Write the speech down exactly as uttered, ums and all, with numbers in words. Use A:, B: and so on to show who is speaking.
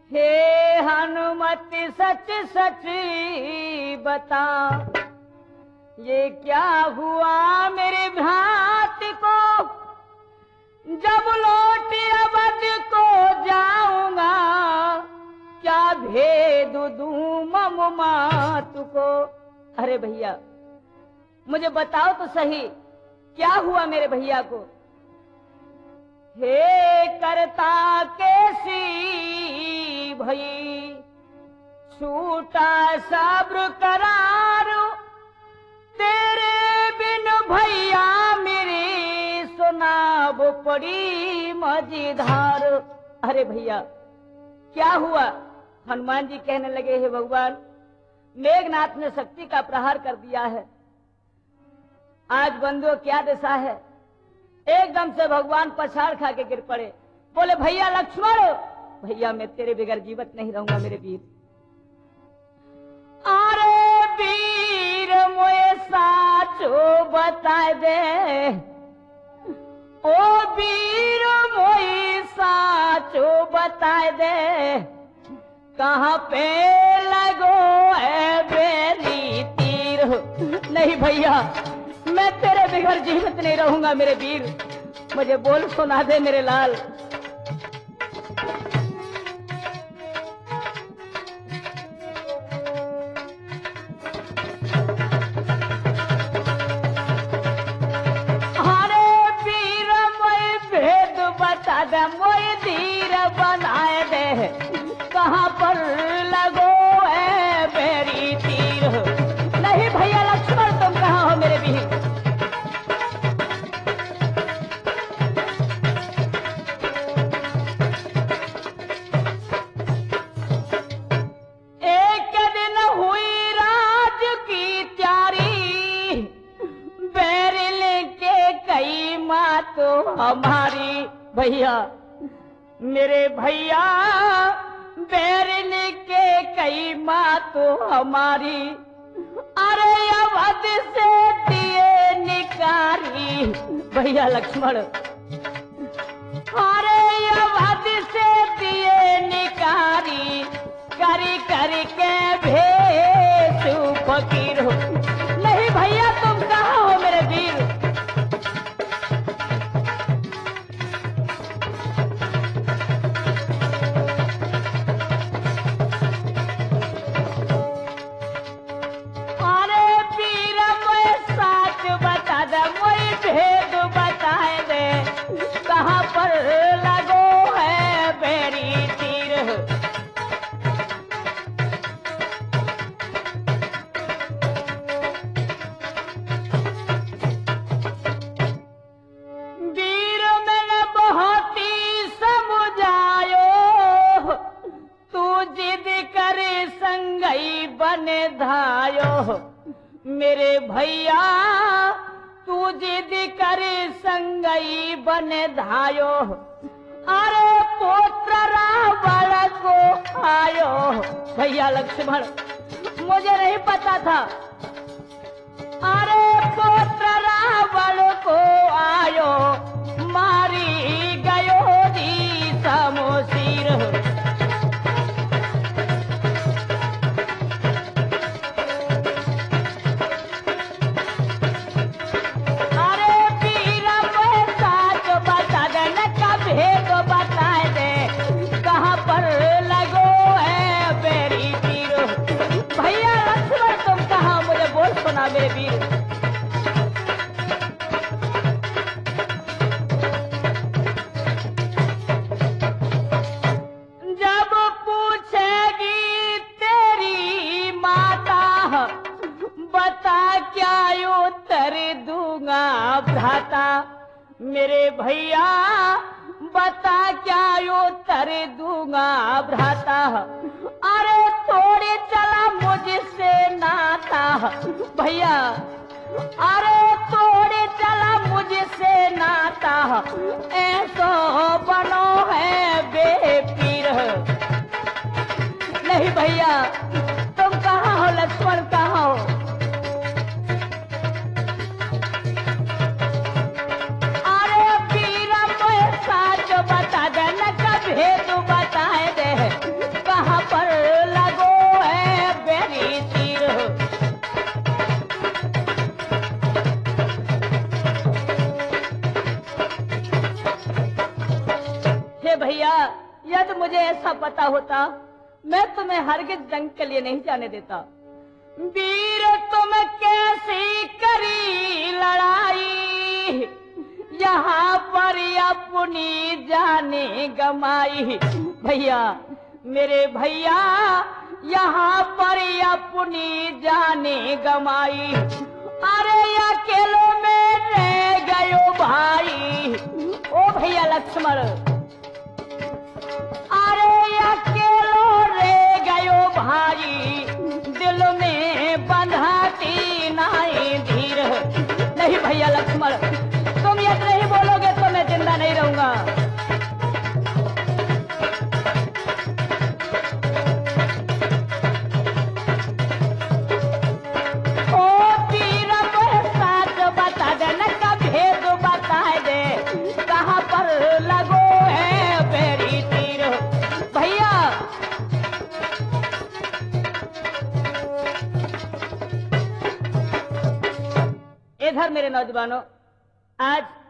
A: हे हनुमति सच सच बता, ये क्या हुआ मेरे भ्रात को, जब लौट अवध को जाऊंगा, क्या भेद दूं मम मातु को। अरे भैया मुझे बताओ तो सही, क्या हुआ मेरे भैया को। हे करता केसी भई, छूटा सब्र करार, तेरे बिन भैया मेरी सुनाब पड़ी मझधार। अरे भैया क्या हुआ। हनुमान जी कहने लगे, हे भगवान, मेघनाथ ने शक्ति का प्रहार कर दिया है, आज बंधुओं क्या दशा है। एकदम से भगवान पछाड़ खा के गिर पड़े, बोले भैया लक्ष्मण, भैया मैं तेरे बगैर जीवित नहीं रहूंगा मेरे वीर। अरे वीर मोए साचो बता दे, ओ वीर मोए साचो बता दे, कहाँ पे लगो है बेरी तीर। नहीं भैया मैं तेरे बगैर जीवित नहीं रहूंगा मेरे वीर, मुझे बोल सुना दे मेरे लाल। अरे वीर मोई भेद बता दे, मोई धीर बनाए दे, कहाँ पर लगो है मेरी तीर। नहीं भैया लक्ष्मण तुम कहाँ हो मेरे वीर। एक दिन हुई राज की त्यारी, बैरिल के कई माँ तो हमारी। भैया मेरे भैया बैरिल के कई माँ तो हमारी, अरे अवध से दिए निकारी। भैया लक्ष्मण अरे अवध से दिए निकारी, करी करी के भेजू फकीर हो। नहीं भैया तुम कहाँ हो मेरे वीर। भेद बताए दे, कहाँ पर लगो है बेरी तीर। वीर मैंने बहुत ही समझायो, तू जिद कर संगई बने धायो। मेरे भैया तू जिद कर संगई बने धायो, अरे पुत्र रावण को आयो। भैया लक्ष्मण मुझे नहीं पता था, अरे पुत्र रावण को आयो, मारी गयो दी समोसीर। मेरे वीर जब पूछेगी तेरी माता, बता क्या उत्तर दूंगा भ्राता। मेरे भैया बता क्या उत्तर दूंगा भ्राता, अरे थोड़ी चला मुझसे नाता। भैया अरे थोड़ी चला मुझसे नाता, ऐसो बनो है बेपीर। नहीं भैया तुम कहाँ हो लक्ष्मण कहाँ हो। अरे पीर साच बता दे न भेद बताए दे, मुझे ऐसा पता होता मैं तुम्हें हरगिज जंग के लिए नहीं जाने देता। वीर तुम कैसी करी लड़ाई, यहाँ पर अपनी जाने गमाई। भैया मेरे भैया यहाँ पर अपनी जाने गमाई, अरे अकेलों में रह गयो भाई। ओ भैया लक्ष्मण, अरे अकेलो रह गयो भाई, दिल में बंधाती नाई धीर। नहीं भैया लक्ष्मण, तुम यदि नहीं बोलोगे तो मैं जिंदा नहीं रहूंगा। ओ तीर साथ बता देना का भेद बता दे, कहाँ पर लगो है बेरी तीर। भैया इधर मेरे नौजवानों, आज